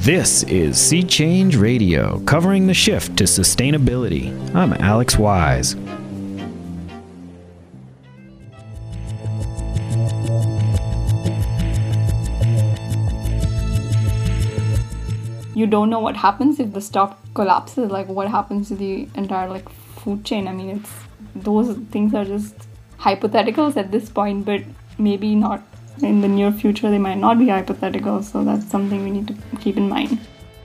This is Sea Change Radio, covering the shift to sustainability. I'm Alex Wise. You don't know what happens if the stock collapses, like what happens to the entire food chain. I mean, those things are just hypotheticals at this point, but maybe not in the near future. They might not be hypothetical, so that's something we need to keep in mind.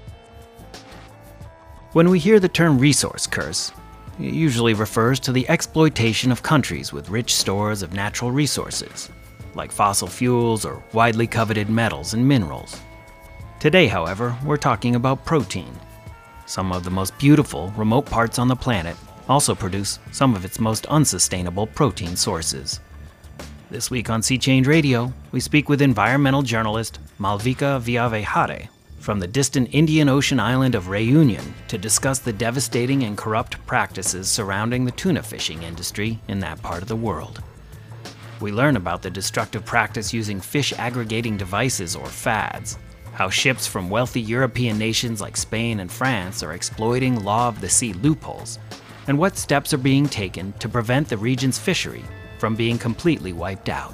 When we hear the term resource curse, it usually refers to the exploitation of countries with rich stores of natural resources, like fossil fuels or widely coveted metals and minerals. Today, however, we're talking about protein. Some of the most beautiful remote parts on the planet also produce some of its most unsustainable protein sources. This week on Sea Change Radio, we speak with environmental journalist Malvika Vyavahare from the distant Indian Ocean island of Reunion to discuss the devastating and corrupt practices surrounding the tuna fishing industry in that part of the world. We learn about the destructive practice using fish aggregating devices or FADs, how ships from wealthy European nations like Spain and France are exploiting law of the sea loopholes, and what steps are being taken to prevent the region's fishery from being completely wiped out.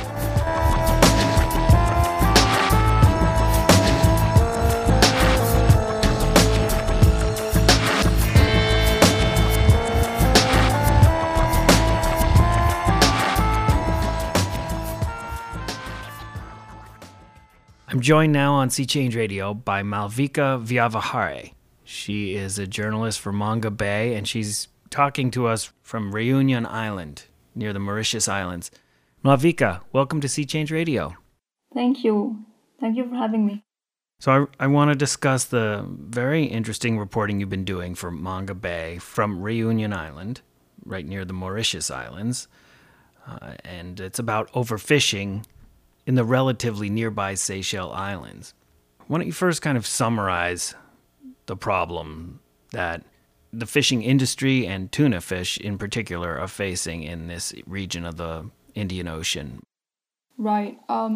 I'm joined now on Sea Change Radio by Malvika Vyavahare. She is a journalist for Manga Bay, and she's talking to us from Reunion Island, near the Mauritius Islands. Malvika, welcome to Sea Change Radio. Thank you. Thank you for having me. So I want to discuss the very interesting reporting you've been doing for Manga Bay from Reunion Island, right near the Mauritius Islands. And it's about overfishing in the relatively nearby Seychelles Islands. Why don't you first kind of summarize the problem that the fishing industry and tuna fish in particular are facing in this region of the Indian Ocean? Right.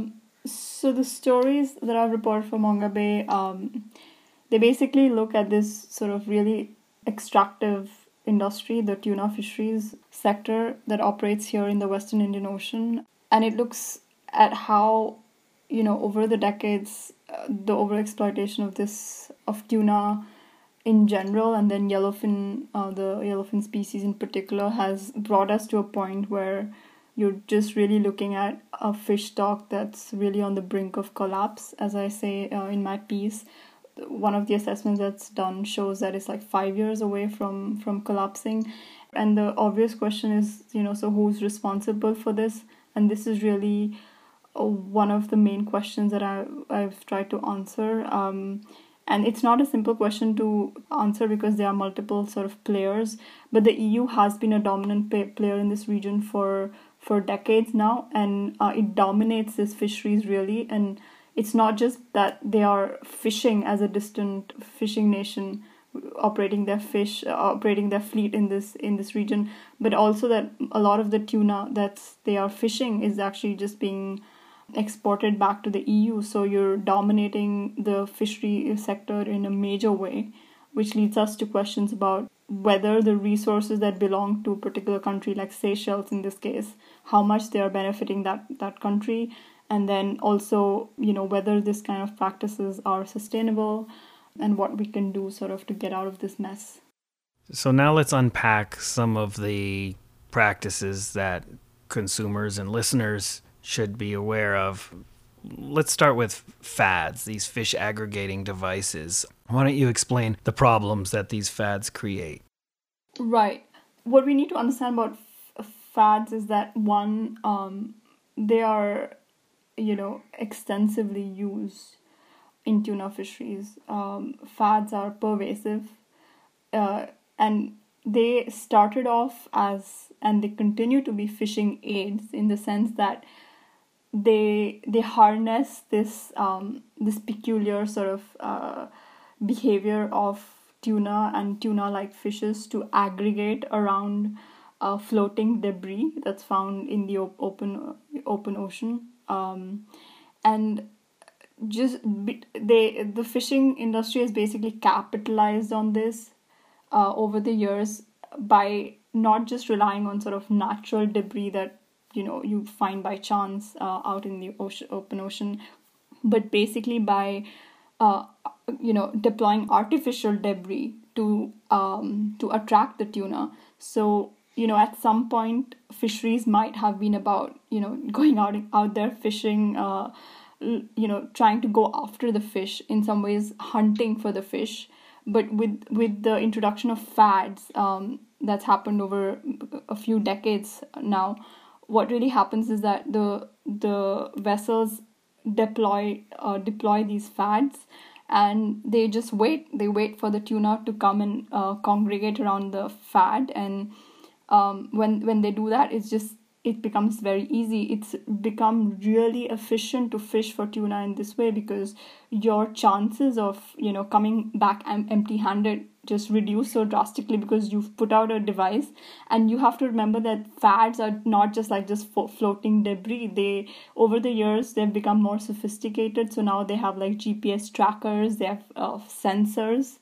So the stories that I've reported from Manga Bay, they basically look at this sort of really extractive industry, the tuna fisheries sector that operates here in the Western Indian Ocean. And it looks at how, over the decades, the overexploitation of tuna in general, and then yellowfin, the yellowfin species in particular, has brought us to a point where you're just really looking at a fish stock that's really on the brink of collapse. As I say in my piece, one of the assessments that's done shows that it's 5 years away from collapsing. And the obvious question is, so who's responsible for this? And this is really one of the main questions that I've tried to answer. And it's not a simple question to answer because there are multiple sort of players. But the EU has been a dominant player in this region for decades now. And it dominates this fisheries really. And it's not just that they are fishing as a distant fishing nation, operating their fleet in this region, but also that a lot of the tuna that they are fishing is actually just being exported back to the EU. So you're dominating the fishery sector in a major way, which leads us to questions about whether the resources that belong to a particular country, like Seychelles in this case, how much they are benefiting that country, and then also, whether this kind of practices are sustainable and what we can do sort of to get out of this mess. So now let's unpack some of the practices that consumers and listeners should be aware of. Let's start with FADs, these fish aggregating devices. Why don't you explain the problems that these FADs create? Right. What we need to understand about FADs is that one, they are, extensively used in tuna fisheries. FADs are pervasive, and they started off as, and they continue to be, fishing aids, in the sense that they harness this peculiar sort of behavior of tuna and tuna-like fishes to aggregate around floating debris that's found in the open ocean, and the fishing industry has basically capitalized on this over the years by not just relying on sort of natural debris that you find by chance out in the open ocean, but basically by deploying artificial debris to attract the tuna. So at some point fisheries might have been about going out there fishing, trying to go after the fish, in some ways hunting for the fish. But with the introduction of fads, that's happened over a few decades now, what really happens is that the vessels deploy these fads, and they just wait for the tuna to come and congregate around the fad. And when they do that, it becomes very easy. It's become really efficient to fish for tuna in this way, because your chances of coming back empty-handed just reduce so drastically, because you've put out a device. And you have to remember that fads are not just floating debris. Over the years they've become more sophisticated. So now they have like GPS trackers, they have sensors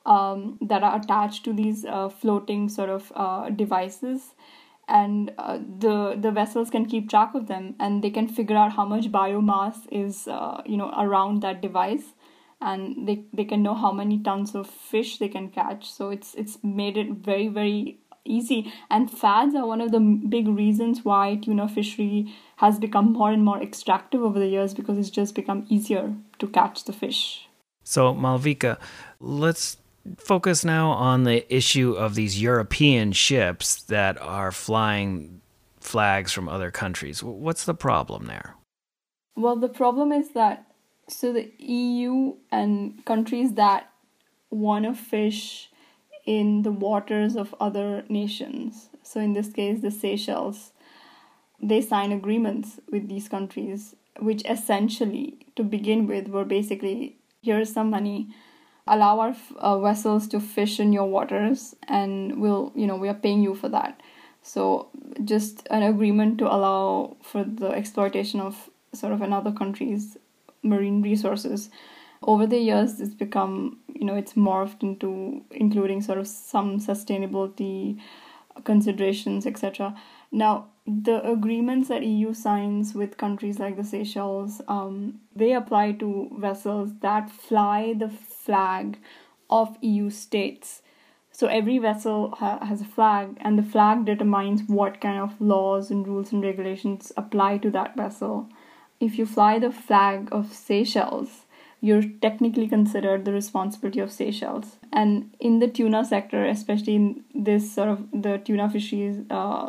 that are attached to these floating sort of devices. And the vessels can keep track of them, and they can figure out how much biomass is around that device, and they can know how many tons of fish they can catch. So it's made it very, very easy. And fads are one of the big reasons why tuna fishery has become more and more extractive over the years, because it's just become easier to catch the fish. So Malvika, let's focus now on the issue of these European ships that are flying flags from other countries. What's the problem there? Well, the problem is that the EU and countries that want to fish in the waters of other nations, so in this case the Seychelles, they sign agreements with these countries, which essentially, to begin with, were basically, here's some money, allow our vessels to fish in your waters, and we are paying you for that. So just an agreement to allow for the exploitation of sort of another country's marine resources. Over the years, it's become, it's morphed into including sort of some sustainability considerations, etc. Now, the agreements that EU signs with countries like the Seychelles, they apply to vessels that fly the flag of EU states. So every vessel has a flag, and the flag determines what kind of laws and rules and regulations apply to that vessel. If you fly the flag of Seychelles, you're technically considered the responsibility of Seychelles. And in the tuna sector, especially in this sort of the tuna fisheries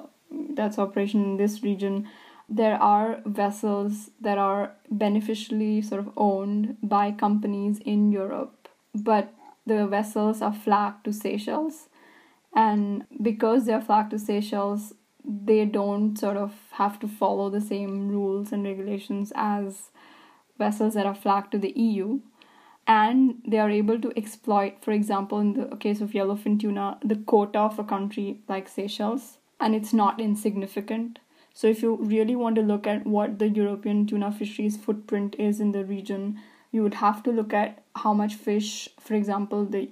that's operation in this region, there are vessels that are beneficially sort of owned by companies in Europe, but the vessels are flagged to Seychelles. And because they're flagged to Seychelles, they don't sort of have to follow the same rules and regulations as vessels that are flagged to the EU. And they are able to exploit, for example, in the case of yellowfin tuna, the quota of a country like Seychelles, and it's not insignificant. So if you really want to look at what the European tuna fisheries footprint is in the region, you would have to look at how much fish, for example, the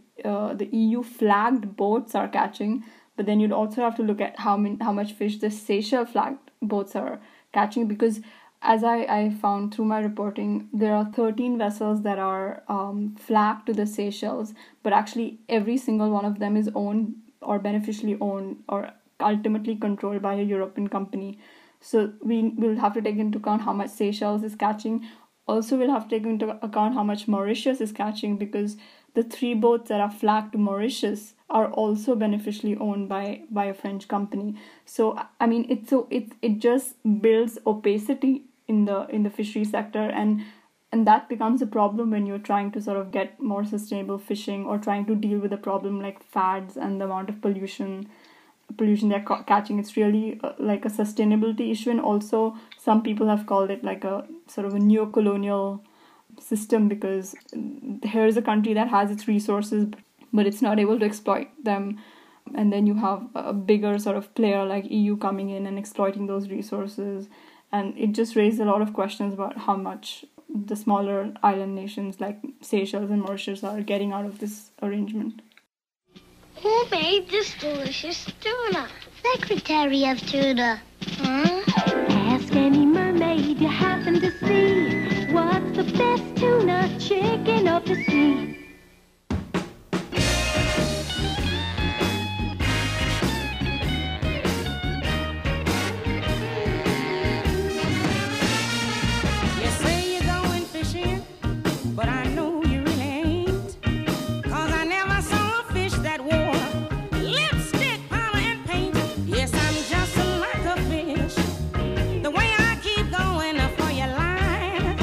EU flagged boats are catching, but then you'd also have to look at how much fish the Seychelles flagged boats are catching, because as I found through my reporting, there are 13 vessels that are flagged to the Seychelles, but actually every single one of them is owned or beneficially owned or ultimately controlled by a European company. So we will have to take into account how much Seychelles is catching. Also, we'll have to take into account how much Mauritius is catching, because the 3 boats that are flagged to Mauritius are also beneficially owned by a French company. So I mean, it just builds opacity in the fishery sector, and that becomes a problem when you're trying to sort of get more sustainable fishing, or trying to deal with a problem like fads and the amount of pollution they're catching. It's really like a sustainability issue. And also some people have called it like a sort of a neo-colonial system, because here's a country that has its resources but it's not able to exploit them, and then you have a bigger sort of player like EU coming in and exploiting those resources, and it just raised a lot of questions about how much the smaller island nations like Seychelles and Mauritius are getting out of this arrangement. Who made this delicious tuna? Secretary of Tuna. Huh? Ask any mermaid you happen to see. What's the best tuna chicken of the sea? You say you're going fishing, but I know you really ain't. 'Cause I never saw a fish that wore lipstick, powder, and paint. Yes, I'm just like a fish. The way I keep going for your line.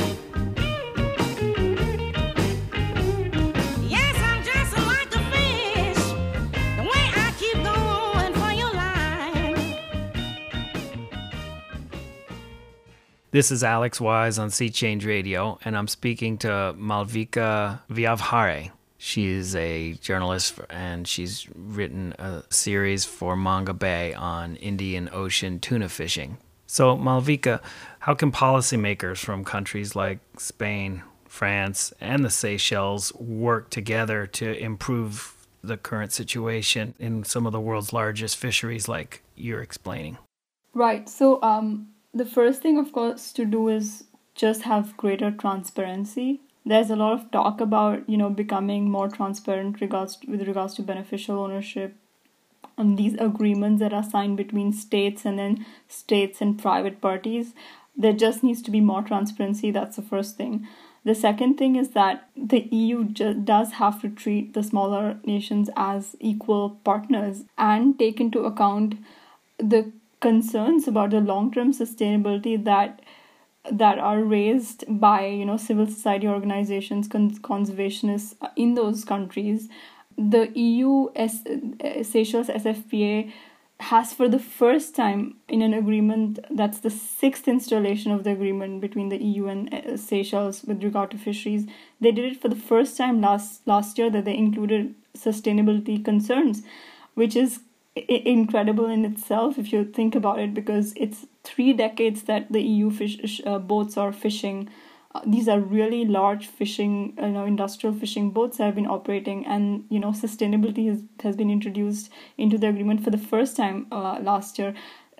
Yes, I'm just like a fish. The way I keep going for your line. This is Alex Wise on Sea Change Radio, and I'm speaking to Malvika Vyavhare. She is a journalist, and she's written a series for Manga Bay on Indian Ocean tuna fishing. So, Malvika, how can policymakers from countries like Spain, France, and the Seychelles work together to improve the current situation in some of the world's largest fisheries like you're explaining? Right. So the first thing, of course, to do is just have greater transparency. There's a lot of talk about, becoming more transparent with regards to beneficial ownership and these agreements that are signed between states and then states and private parties. There just needs to be more transparency. That's the first thing. The second thing is that the EU does have to treat the smaller nations as equal partners and take into account the concerns about the long-term sustainability that are raised by civil society organizations, conservationists in those countries. The EU Seychelles SFPA has, for the first time in an agreement, that's the sixth installation of the agreement between the EU and Seychelles with regard to fisheries. They did it for the first time last year, that they included sustainability concerns, which is incredible in itself if you think about it, because it's 3 decades that the EU boats are fishing. These are really large fishing, industrial fishing boats that have been operating, and sustainability has been introduced into the agreement for the first time last year.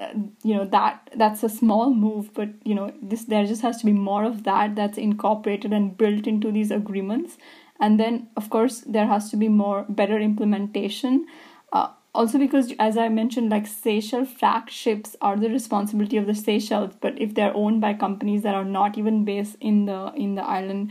That's a small move, but there just has to be more of that's incorporated and built into these agreements. And then, of course, there has to be better implementation. Also, because, as I mentioned, like Seychelles frac ships are the responsibility of the Seychelles, but if they're owned by companies that are not even based in the island,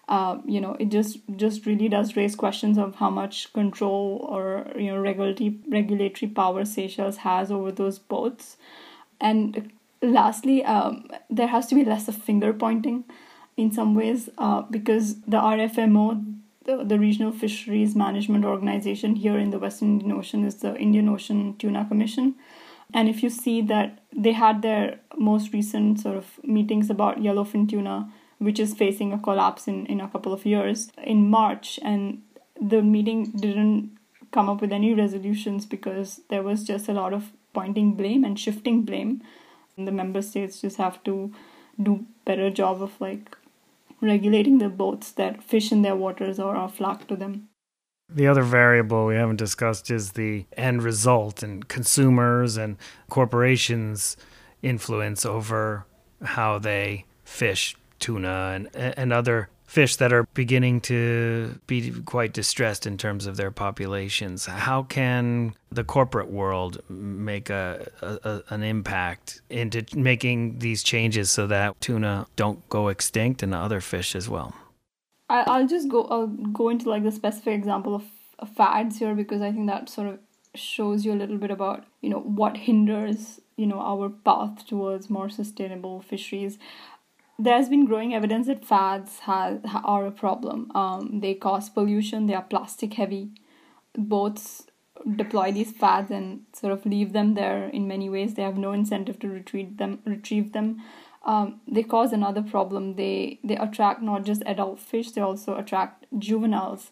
it just really does raise questions of how much control or regulatory power Seychelles has over those boats. And lastly, there has to be less of finger pointing in some ways, because the RFMO, the Regional Fisheries Management Organization here in the Western Indian Ocean, is the Indian Ocean Tuna Commission. And if you see that they had their most recent sort of meetings about yellowfin tuna, which is facing a collapse in a couple of years, in March, and the meeting didn't come up with any resolutions because there was just a lot of pointing blame and shifting blame. And the member states just have to do better job of regulating the boats that fish in their waters or are flagged to them. The other variable we haven't discussed is the end result and consumers and corporations' influence over how they fish tuna and other fish that are beginning to be quite distressed in terms of their populations. How can the corporate world make an impact into making these changes so that tuna don't go extinct and other fish as well? I'll go into the specific example of fads here, because I think that sort of shows you a little bit about what hinders our path towards more sustainable fisheries. There's been growing evidence that fads are a problem. They cause pollution. They are plastic heavy. Boats deploy these fads and sort of leave them there in many ways. They have no incentive to retrieve them. They cause another problem. They attract not just adult fish, they also attract juveniles.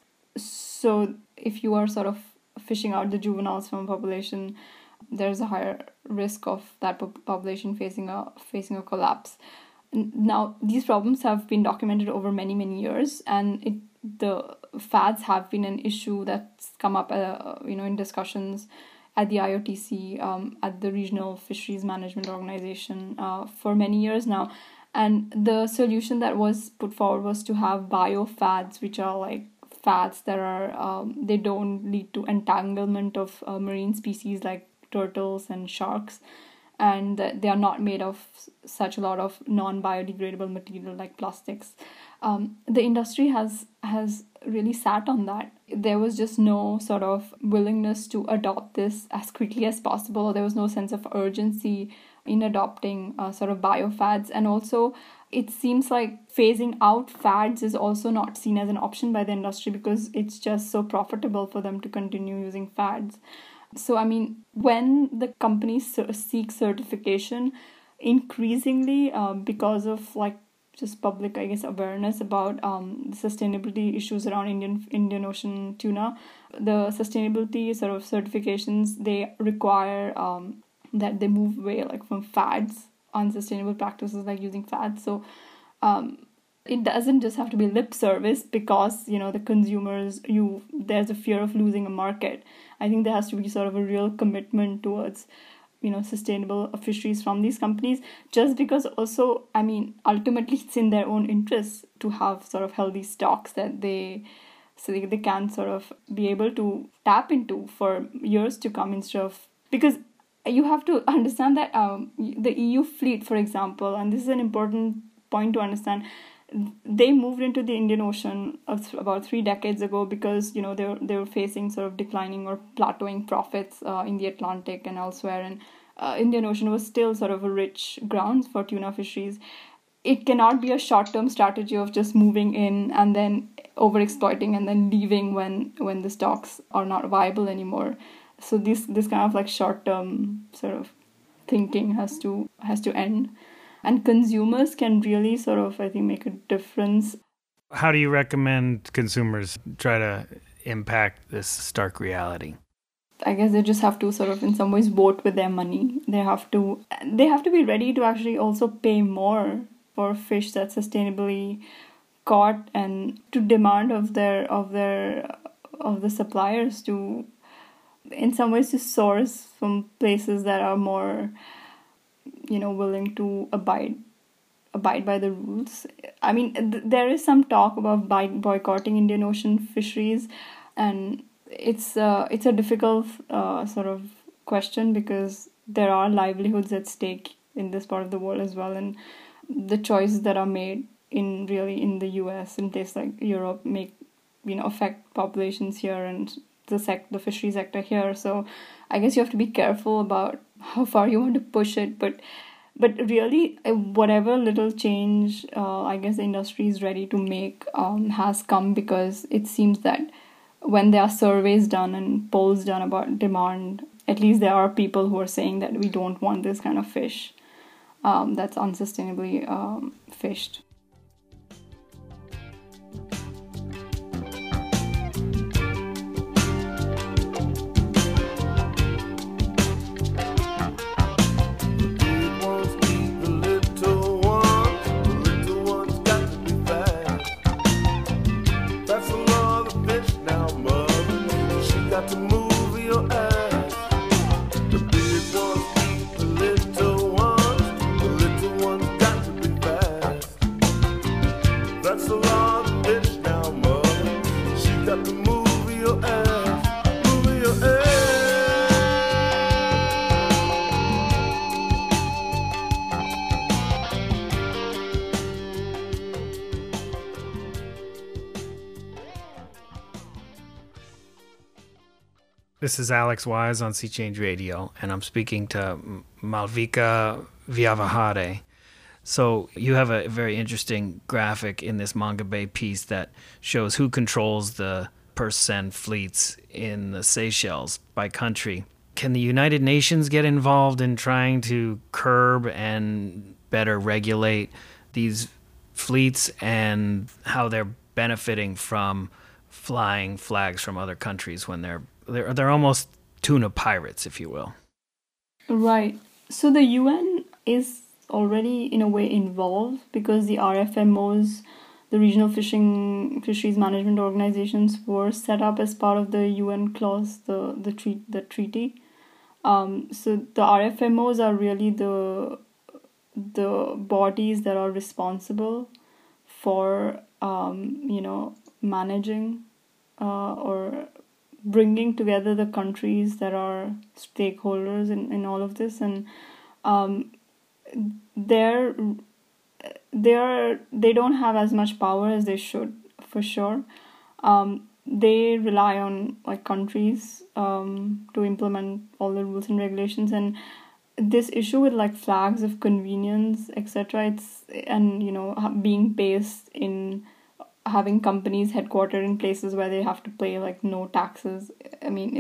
So if you are sort of fishing out the juveniles from a population, there's a higher risk of that population facing a collapse. Now, these problems have been documented over many, many years, and the fads have been an issue that's come up, in discussions at the IOTC, at the Regional Fisheries Management Organization, for many years now. And the solution that was put forward was to have biofads, which are like fads that are they don't lead to entanglement of marine species like turtles and sharks, and they are not made of such a lot of non-biodegradable material like plastics. The industry has really sat on that. There was just no sort of willingness to adopt this as quickly as possible. There was no sense of urgency in adopting sort of biofads. And also, it seems like phasing out fads is also not seen as an option by the industry because it's just so profitable for them to continue using fads. So, I mean, when the companies seek certification, increasingly, because of like just public, I guess, awareness about the sustainability issues around Indian Ocean tuna, the sustainability sort of certifications, they require that they move away like from fads, unsustainable practices like using fads. So it doesn't just have to be lip service because, the consumers, there's a fear of losing a market. I think there has to be sort of a real commitment towards sustainable fisheries from these companies, just because also, I mean, ultimately it's in their own interest to have sort of healthy stocks that they can sort of be able to tap into for years to come instead of, because you have to understand that the EU fleet, for example, and this is an important point to understand, they moved into the Indian Ocean about 3 decades ago because, they were facing sort of declining or plateauing profits in the Atlantic and elsewhere. And Indian Ocean was still sort of a rich ground for tuna fisheries. It cannot be a short-term strategy of just moving in and then overexploiting and then leaving when the stocks are not viable anymore. So this kind of like short-term sort of thinking has to end. And consumers can really sort of, I think, make a difference. How do you recommend consumers try to impact this stark reality? I guess they just have to sort of, in some ways, vote with their money. They have to be ready to actually also pay more for fish that's sustainably caught, and to demand of the suppliers to, in some ways, to source from places that are more, willing to abide by the rules. I mean, there is some talk about boycotting Indian Ocean fisheries, and it's a difficult sort of question because there are livelihoods at stake in this part of the world as well, and the choices that are made in the US and places like Europe affect populations here and the fishery sector here. So I guess you have to be careful about how far you want to push it, but really, whatever little change I guess the industry is ready to make has come because it seems that when there are surveys done and polls done about demand, at least there are people who are saying that we don't want this kind of fish that's unsustainably fished. This is Alex Wise on Sea Change Radio, and I'm speaking to Malvika Vyavahare. So you have a very interesting graphic in this Manga Bay piece that shows who controls the purse seine fleets in the Seychelles by country. Can the United Nations get involved in trying to curb and better regulate these fleets and how they're benefiting from flying flags from other countries when they're almost tuna pirates, if you will? Right. So the UN is already in a way involved, because the RFMOs, the regional fisheries management organizations, were set up as part of the UN clause, the treaty. So the RFMOs are really the bodies that are responsible for managing or bringing together the countries that are stakeholders in all of this, and they don't have as much power as they should, for sure. They rely on like countries to implement all the rules and regulations, and this issue with like flags of convenience, etc. Being based in having companies headquartered in places where they have to pay like no taxes. I mean,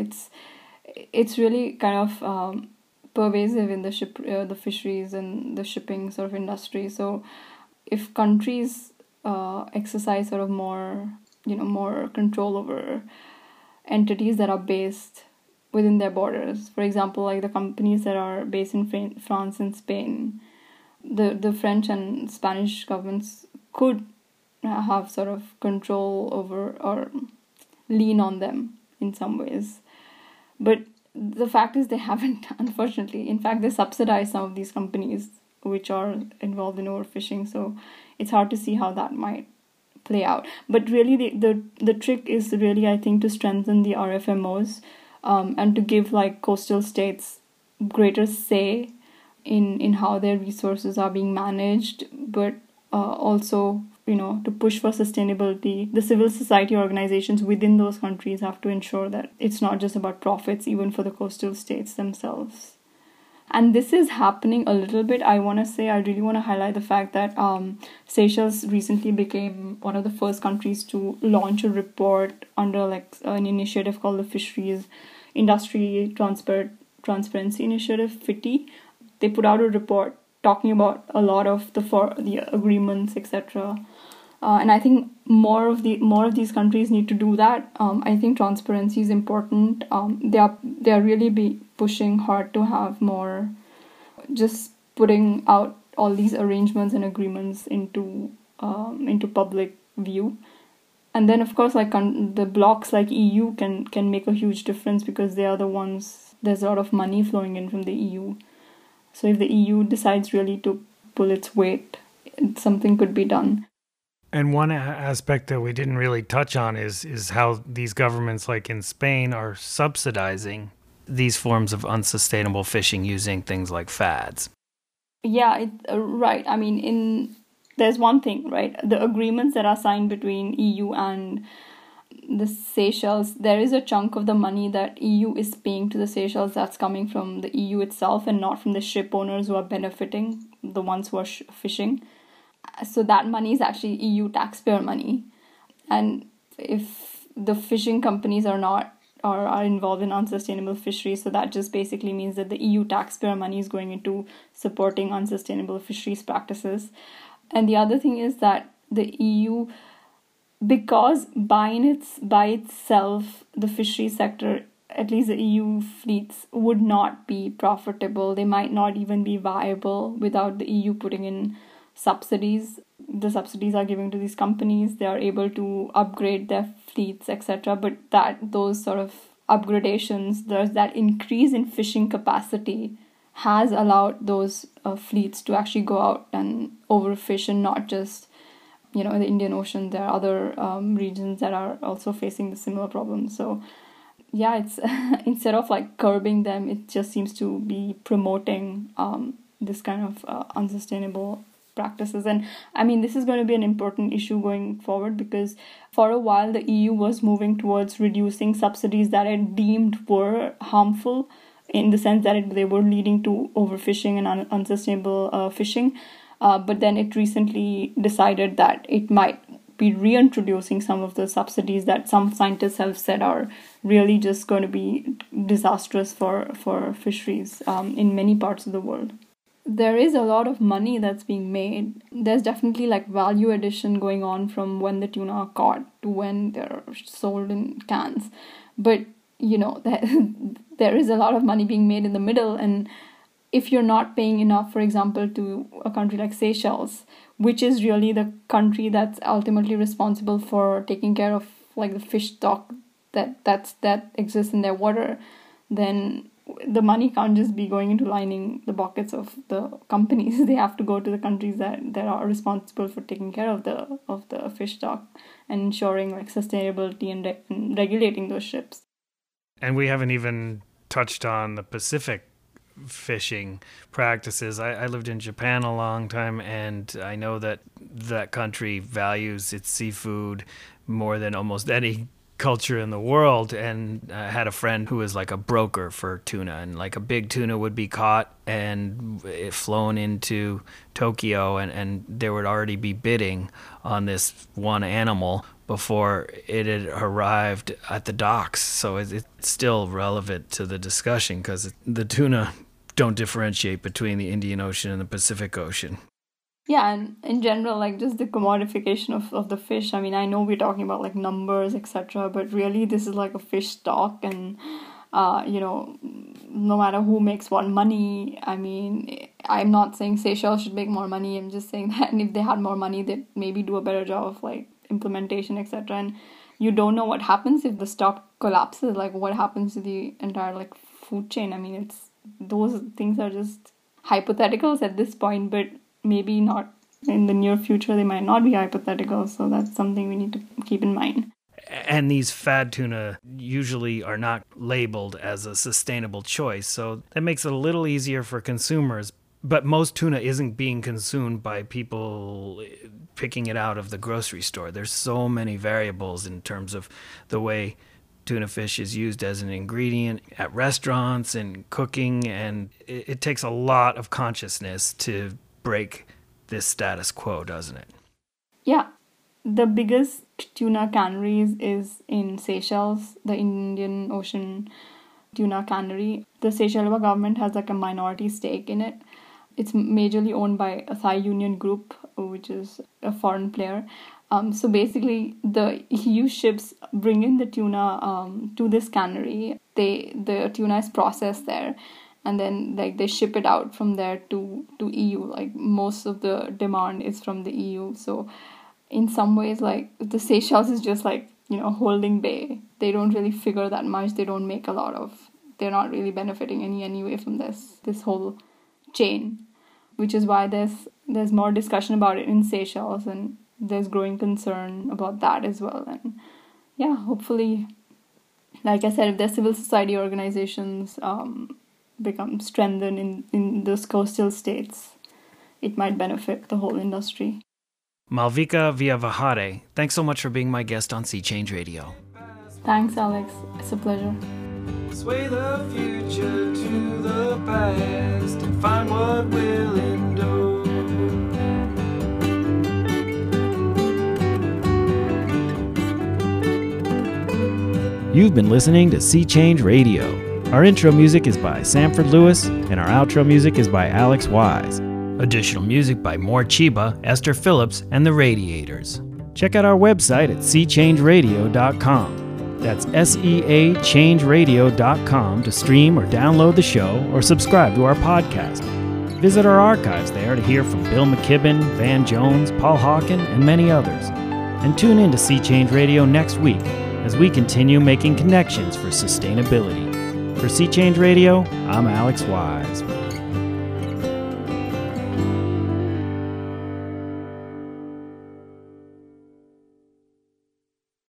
it's really kind of pervasive in the fisheries and the shipping sort of industry. So if countries exercise sort of more control over entities that are based within their borders, for example, like the companies that are based in France and Spain, the French and Spanish governments could have sort of control over or lean on them in some ways. But the fact is they haven't, unfortunately. In fact, they subsidize some of these companies which are involved in overfishing. So it's hard to see how that might play out. But really the trick is really, I think, to strengthen the RFMOs and to give like coastal states greater say in how their resources are being managed, but also to push for sustainability. The civil society organizations within those countries have to ensure that it's not just about profits, even for the coastal states themselves. And this is happening a little bit. I really want to highlight the fact that Seychelles recently became one of the first countries to launch a report under like an initiative called the Fisheries Industry Transparency Initiative, FITI. They put out a report talking about a lot of the agreements, etc. And I think more of these countries need to do that. I think transparency is important. They are really pushing hard to have more, just putting out all these arrangements and agreements into public view. And then of course, like the blocks like EU can make a huge difference, because they are the ones. There's a lot of money flowing in from the EU. So if the EU decides really to pull its weight, something could be done. And one aspect that we didn't really touch on is how these governments, like in Spain, are subsidizing these forms of unsustainable fishing using things like FADs. Yeah, right. I mean, there's one thing, right? The agreements that are signed between EU and the Seychelles, there is a chunk of the money that EU is paying to the Seychelles that's coming from the EU itself and not from the ship owners who are benefiting, the ones who are fishing. So that money is actually EU taxpayer money. And if the fishing companies are involved in unsustainable fisheries, so that just basically means that the EU taxpayer money is going into supporting unsustainable fisheries practices. And the other thing is that the EU, because by itself, the fishery sector, at least the EU fleets, would not be profitable. They might not even be viable without the EU putting in subsidies. The subsidies are given to these companies. They are able to upgrade their fleets, etc. But those sort of upgradations, there's that increase in fishing capacity has allowed those fleets to actually go out and overfish, and not just the Indian Ocean. There are other regions that are also facing the similar problem. So yeah, it's instead of like curbing them, it just seems to be promoting this kind of unsustainable practices. And I mean, this is going to be an important issue going forward, because for a while the EU was moving towards reducing subsidies that it deemed were harmful, in the sense that they were leading to overfishing and unsustainable fishing. But then it recently decided that it might be reintroducing some of the subsidies that some scientists have said are really just going to be disastrous for fisheries in many parts of the world. There is a lot of money that's being made. There's definitely like value addition going on from when the tuna are caught to when they're sold in cans. But, there is a lot of money being made in the middle, and if you're not paying enough, for example, to a country like Seychelles, which is really the country that's ultimately responsible for taking care of like the fish stock that exists in their water, then the money can't just be going into lining the pockets of the companies. They have to go to the countries that are responsible for taking care of the fish stock and ensuring like sustainability and regulating those ships. And we haven't even touched on the Pacific fishing practices. I lived in Japan a long time, and I know that that country values its seafood more than almost any culture in the world. And I had a friend who was like a broker for tuna, and like a big tuna would be caught and it flown into Tokyo, and there would already be bidding on this one animal before it had arrived at the docks. So it's still relevant to the discussion because the tuna don't differentiate between the Indian Ocean and the Pacific Ocean. Yeah, and in general, like just the commodification of the fish. I mean, I know we're talking about like numbers, etc., but really this is like a fish stock, and no matter who makes what money. I mean, I'm not saying Seychelles should make more money. I'm just saying that if they had more money, they'd maybe do a better job of like implementation, etc. And you don't know what happens if the stock collapses. Like what happens to the entire like food chain? I mean, those things are just hypotheticals at this point, but maybe not in the near future. They might not be hypothetical, so that's something we need to keep in mind. And these fad tuna usually are not labeled as a sustainable choice, so that makes it a little easier for consumers. But most tuna isn't being consumed by people picking it out of the grocery store. There's so many variables in terms of the way tuna fish is used as an ingredient at restaurants and cooking, and it takes a lot of consciousness to break this status quo, doesn't it? Yeah. The biggest tuna canneries is in Seychelles, the Indian Ocean tuna cannery. The Seychelles government has like a minority stake in it. It's majorly owned by a Thai Union Group, which is a foreign player. So basically, the EU ships bring in the tuna to this cannery. The tuna is processed there, and then like they ship it out from there to EU. Like most of the demand is from the EU. So in some ways, like the Seychelles is just like, holding bay. They don't really figure that much. They don't make a lot of. They're not really benefiting anyway from this whole chain, which is why there's more discussion about it in Seychelles, and there's growing concern about that as well. And yeah, hopefully, like I said, if their civil society organizations become strengthened in those coastal states, it might benefit the whole industry. Malvika Vyavahare, thanks so much for being my guest on Sea Change Radio. Thanks, Alex. It's a pleasure. Sway the future to the past and find what will endure. You've been listening to Sea Change Radio. Our intro music is by Sanford Lewis, and our outro music is by Alex Wise. Additional music by More Chiba, Esther Phillips, and The Radiators. Check out our website at seachangeradio.com. That's SEAchangeradio.com to stream or download the show or subscribe to our podcast. Visit our archives there to hear from Bill McKibben, Van Jones, Paul Hawken, and many others. And tune in to Sea Change Radio next week as we continue making connections for sustainability. For Sea Change Radio, I'm Alex Wise.